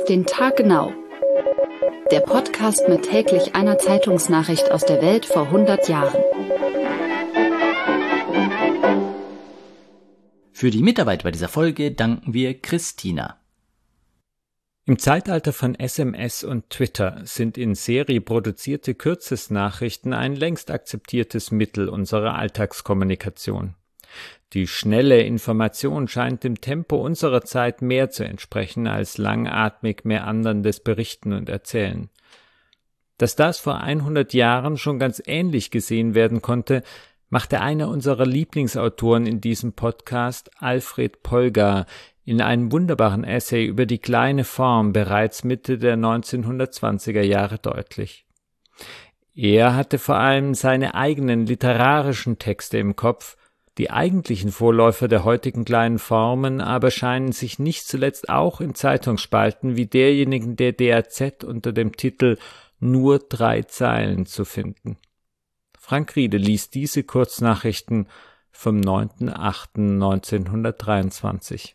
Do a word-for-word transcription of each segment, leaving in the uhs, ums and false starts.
den Tag genau. Der Podcast mit täglich einer Zeitungsnachricht aus der Welt vor hundert Jahren. Für die Mitarbeit bei dieser Folge danken wir Christina. Im Zeitalter von S M S und Twitter sind in Serie produzierte Kürzesnachrichten ein längst akzeptiertes Mittel unserer Alltagskommunikation. Die schnelle Information scheint dem Tempo unserer Zeit mehr zu entsprechen als langatmig meanderndes Berichten und Erzählen. Dass das vor hundert Jahren schon ganz ähnlich gesehen werden konnte, machte einer unserer Lieblingsautoren in diesem Podcast, Alfred Polgar, in einem wunderbaren Essay über die kleine Form bereits Mitte der neunzehnhundertzwanziger Jahre deutlich. Er hatte vor allem seine eigenen literarischen Texte im Kopf, die eigentlichen Vorläufer der heutigen kleinen Formen aber scheinen sich nicht zuletzt auch in Zeitungsspalten wie derjenigen der D A Z unter dem Titel »Nur drei Zeilen« zu finden. Frank Riede liest diese Kurznachrichten vom neunten achten neunzehnhundertdreiundzwanzig.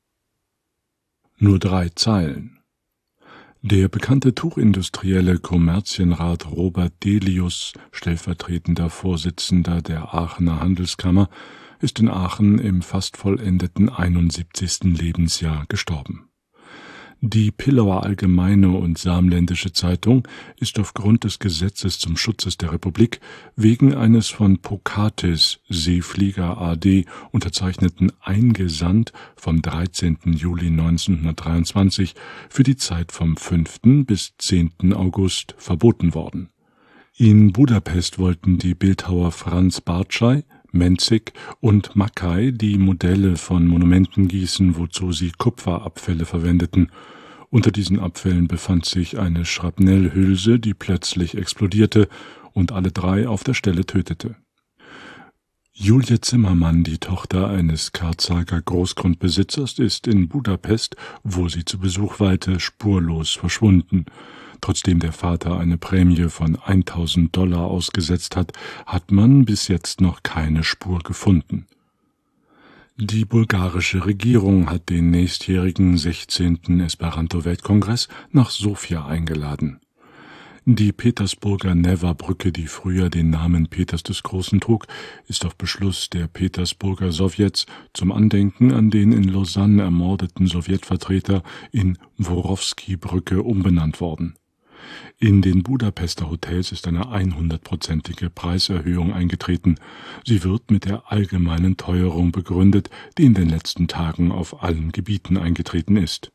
Nur drei Zeilen. Der bekannte Tuchindustrielle Kommerzienrat Robert Delius, stellvertretender Vorsitzender der Aachener Handelskammer, ist in Aachen im fast vollendeten einundsiebzigsten Lebensjahr gestorben. Die Pillauer Allgemeine und Samländische Zeitung ist aufgrund des Gesetzes zum Schutz der Republik wegen eines von Pocatis, Seeflieger A D, unterzeichneten Eingesandt vom dreizehnten Juli neunzehnhundertdreiundzwanzig für die Zeit vom fünften bis zehnten August verboten worden. In Budapest wollten die Bildhauer Franz Bartschai, Menzig und Mackay die Modelle von Monumenten gießen, wozu sie Kupferabfälle verwendeten. Unter diesen Abfällen befand sich eine Schrapnellhülse, die plötzlich explodierte und alle drei auf der Stelle tötete. Julie Zimmermann, die Tochter eines Karzager Großgrundbesitzers, ist in Budapest, wo sie zu Besuch weilte, spurlos verschwunden. Trotzdem der Vater eine Prämie von eintausend Dollar ausgesetzt hat, hat man bis jetzt noch keine Spur gefunden. Die bulgarische Regierung hat den nächstjährigen sechzehnten Esperanto-Weltkongress nach Sofia eingeladen. Die Petersburger Neva-Brücke, die früher den Namen Peters des Großen trug, ist auf Beschluss der Petersburger Sowjets zum Andenken an den in Lausanne ermordeten Sowjetvertreter in Worowski-Brücke umbenannt worden. In den Budapester Hotels ist eine hundertprozentige Preiserhöhung eingetreten. Sie wird mit der allgemeinen Teuerung begründet, die in den letzten Tagen auf allen Gebieten eingetreten ist.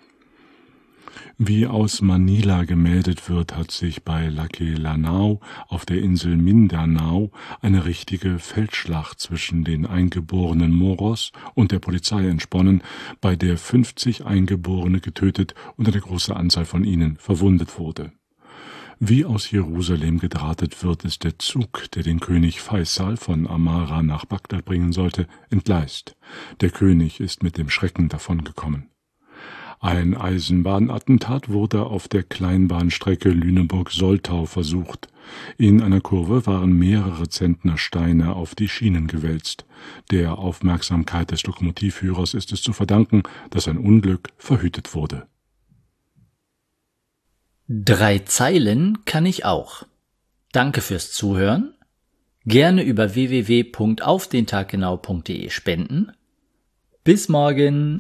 Wie aus Manila gemeldet wird, hat sich bei Lake-Lanao auf der Insel Mindanao eine richtige Feldschlacht zwischen den eingeborenen Moros und der Polizei entsponnen, bei der fünfzig Eingeborene getötet und eine große Anzahl von ihnen verwundet wurde. Wie aus Jerusalem gedrahtet wird, ist der Zug, der den König Faisal von Amara nach Bagdad bringen sollte, entgleist. Der König ist mit dem Schrecken davongekommen. Ein Eisenbahnattentat wurde auf der Kleinbahnstrecke Lüneburg-Soltau versucht. In einer Kurve waren mehrere Zentner Steine auf die Schienen gewälzt. Der Aufmerksamkeit des Lokomotivführers ist es zu verdanken, dass ein Unglück verhütet wurde. Drei Zeilen kann ich auch. Danke fürs Zuhören. Gerne über w w w punkt auf den tag genau punkt de spenden. Bis morgen.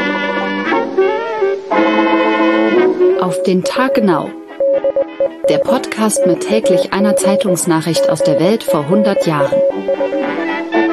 Auf den Tag genau. Der Podcast mit täglich einer Zeitungsnachricht aus der Welt vor hundert Jahren.